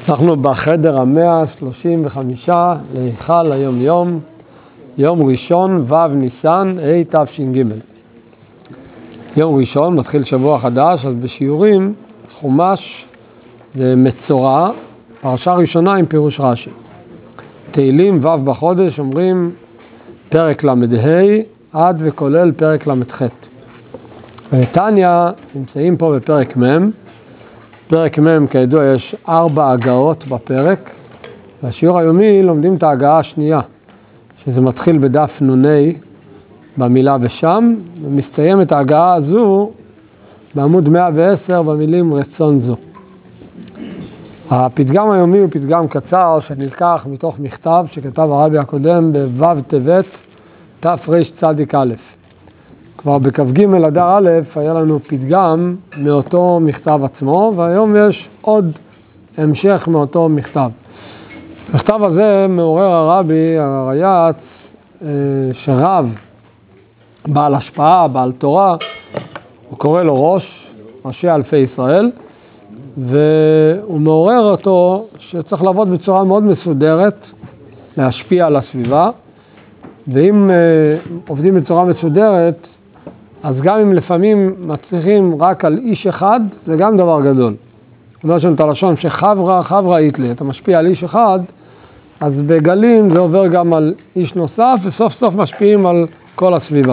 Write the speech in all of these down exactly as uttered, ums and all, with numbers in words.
אנחנו בחדר המאה שלושים וחמישה להיכל היום יום, יום ראשון ו' ניסן ה' תש"ג. יום ראשון מתחיל שבוע חדש, אז בשיעורים חומש זה מצורע, פרשה ראשונה עם פירוש רש"י. תהילים ו' בחודש אומרים פרק למ"ה עד וכולל פרק למ"ח. ותניא נמצאים פה בפרק מ'. פרק מ' כידוע יש ארבע הגאות בפרק, והשיעור היומי לומדים את ההגאה השנייה, שזה מתחיל בדף נ"ה במילה ושם, ומסתיים את ההגאה הזו בעמוד מאה ועשר במילים רצון זו. הפתגם היומי הוא פתגם קצר שנלקח מתוך מכתב שכתב הרבי הקודם בו' טבת תרצ"א. כבר בכ"ג אדר א' היה לנו פתגם מאותו מכתב עצמו, והיום יש עוד המשך מאותו מכתב. המכתב הזה מעורר הרבי, הרייץ, שרב, בעל השפעה, בעל תורה, הוא קורא לו ראש, ראשי אלפי ישראל, והוא מעורר אותו שצריך לעבוד בצורה מאוד מסודרת, להשפיע על הסביבה, ואם עובדים בצורה מסודרת, אז גם אם לפעמים מצליחים רק על איש אחד, זה גם דבר גדול. אומר שם את הלשון שחברה, חברה איתלי, אתה משפיע על איש אחד, אז בגלים זה עובר גם על איש נוסף, וסוף סוף משפיעים על כל הסביבה.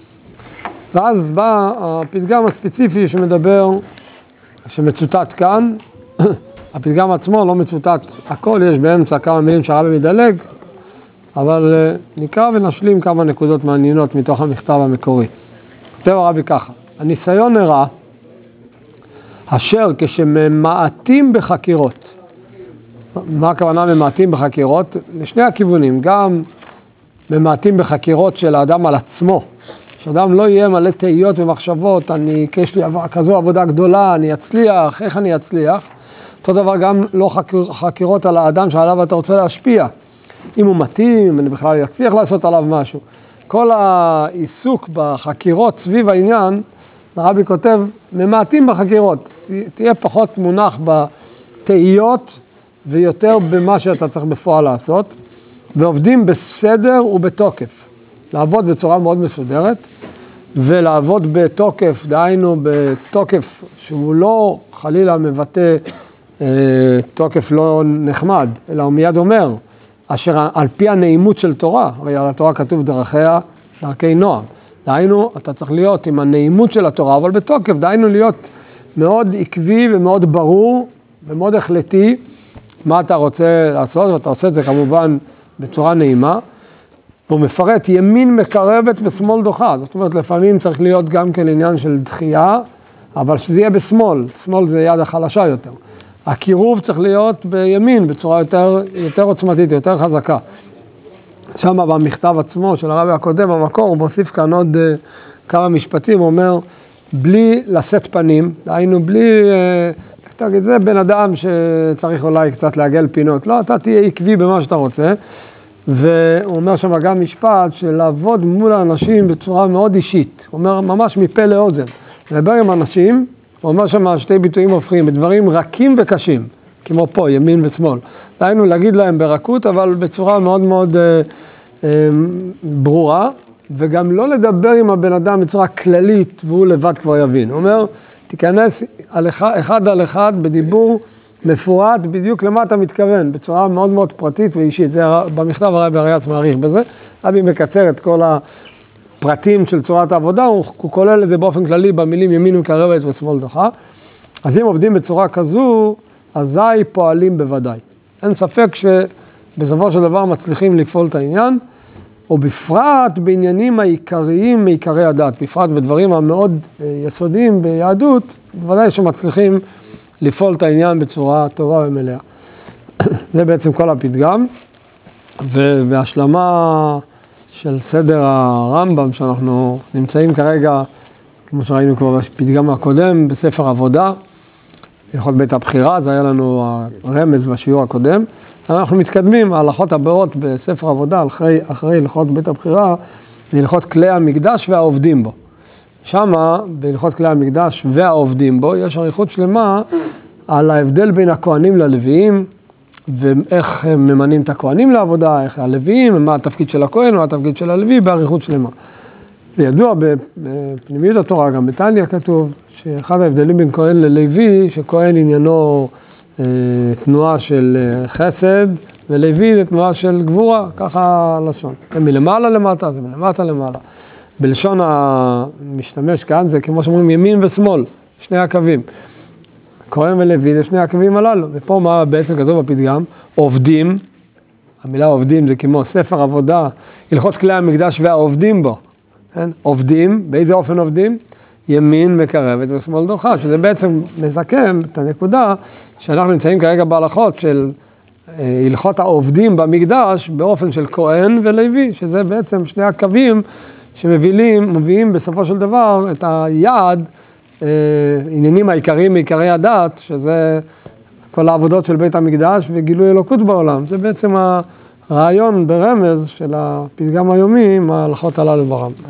ואז בא הפתגם הספציפי שמדבר, שמצוטט כאן, הפתגם עצמו לא מצוטט הכל, יש באמצע כמה מילים שהרבי מדלג, אבל נקרא ונשלים כמה נקודות מעניינות מתוך המכתב המקורי. כותב הרבי ככה, הניסיון הרע, אשר כשממעטים בחקירות, מה הכוונה ממעטים בחקירות? לשני הכיוונים, גם ממעטים בחקירות של האדם על עצמו, שאדם לא יהיה מלא תהיות ומחשבות, אני, יש לי כזו עבודה גדולה, אני אצליח, איך אני אצליח? אותו דבר גם לא חקיר, חקירות על האדם שעליו אתה רוצה להשפיע. אם הוא מתאים, אני בכלל אצליח לעשות עליו משהו. כל העיסוק בחקירות סביב העניין, הרבי כותב, ממעטים בחקירות, תהיה פחות מונח בתהיות ויותר במה שאתה צריך בפועל לעשות, ועובדים בסדר ובתוקף. לעבוד בצורה מאוד מסודרת, ולעבוד בתוקף, דהיינו בתוקף שהוא לא חלילה מבטא אה, תוקף לא נחמד, אלא הוא מיד אומר, אשר על פי הנעימות של תורה, הרי על התורה כתוב דרכיה, דרכי נועם. דהיינו, אתה צריך להיות עם הנעימות של התורה, אבל בתוקף, דהיינו להיות מאוד עקבי ומאוד ברור ומאוד החלטי מה אתה רוצה לעשות, ואתה עושה את זה כמובן בצורה נעימה. והוא מפרט ימין מקרבת ושמאל דוחה, זאת אומרת לפעמים צריך להיות גם כן עניין של דחייה, אבל שזה יהיה בשמאל, שמאל זה יד החלשה יותר. הקירוב צריך להיות בימין בצורה יותר, יותר עוצמתית, יותר חזקה. שם במכתב עצמו של הרבי הקודם, במקור, הוא מוסיף כאן עוד uh, כמה משפטים, הוא אומר, בלי לשאת פנים, דהיינו בלי, uh, תגיד, זה בן אדם שצריך אולי קצת לעגל פינות, לא, אתה תהיה עקבי במה שאתה רוצה, והוא אומר שם גם משפט של לעבוד מול האנשים בצורה מאוד אישית, הוא אומר ממש מפה לאוזן, לדבר עם אנשים, הוא אומר שם שתי ביטויים הופכים, בדברים רכים וקשים, כמו פה, ימין ושמאל. דהיינו להגיד להם ברכות, אבל בצורה מאוד מאוד אה, אה, ברורה, וגם לא לדבר עם הבן אדם בצורה כללית, והוא לבד כבר יבין. הוא אומר, תיכנס על אחד, אחד על אחד בדיבור מפורט, בדיוק למה אתה מתכוון, בצורה מאוד מאוד פרטית ואישית. זה במכתב הרבי הרייץ מעריך בזה, רבי מקצר את כל ה... פרטים של צורת העבודה, הוא, הוא כולל את זה באופן כללי במילים ימין מקרבת ושמאל דוחה. אז אם עובדים בצורה כזו, אזי פועלים בוודאי. אין ספק שבסופו של דבר מצליחים לפעול את העניין, ובפרט בעניינים העיקריים מעיקרי הדת, בפרט בדברים המאוד יסודיים ביהדות, בוודאי שמצליחים לפעול את העניין בצורה טובה ומלאה. זה בעצם כל הפתגם, ובהשלמה של סדר הרמב"ם שאנחנו נמצאים כרגע, כמו שראינו כבר בפתגם הקודם, בספר עבודה, הלכות בית הבחירה, זה היה לנו הרמז בשיעור הקודם. אנחנו מתקדמים, ההלכות הבאות בספר עבודה, אחרי, אחרי הלכות בית הבחירה, זה הלכות כלי המקדש והעובדים בו. שמה, בהלכות כלי המקדש והעובדים בו, יש אריכות שלמה על ההבדל בין הכהנים ללוויים, ואיך הם ממנים את הכהנים לעבודה, איך הלוויים, מה התפקיד של הכהן, מה התפקיד של הלוי, באריכות שלמה. זה ידוע בפנימיות התורה, גם בתניא כתוב, שאחד ההבדלים בין כהן ללוי, שכהן עניינו אה, תנועה של חסד, ולוי זה תנועה של גבורה, ככה לשון. זה מלמעלה למטה, זה מלמטה למעלה. בלשון המשתמש כאן זה כמו שאומרים ימין ושמאל, שני הקווים. כהן ולוי זה שני הקווים הללו, ופה מה בעצם כתוב בפתגם? עובדים, המילה עובדים זה כמו ספר עבודה, הלכות כלי המקדש והעובדים בו. כן? עובדים, באיזה אופן עובדים? ימין מקרבת ושמאל דוחה, שזה בעצם מסכם את הנקודה שאנחנו נמצאים כרגע בהלכות של אה, הלכות העובדים במקדש באופן של כהן ולוי, שזה בעצם שני הקווים שמביאים, מביאים בסופו של דבר את היעד, אה, עניינים העיקריים מעיקרי הדת, שזה כל העבודות של בית המקדש וגילוי אלוקות בעולם. זה בעצם הרעיון ברמז של הפתגם היומי עם ההלכות הללו ברמב"ם.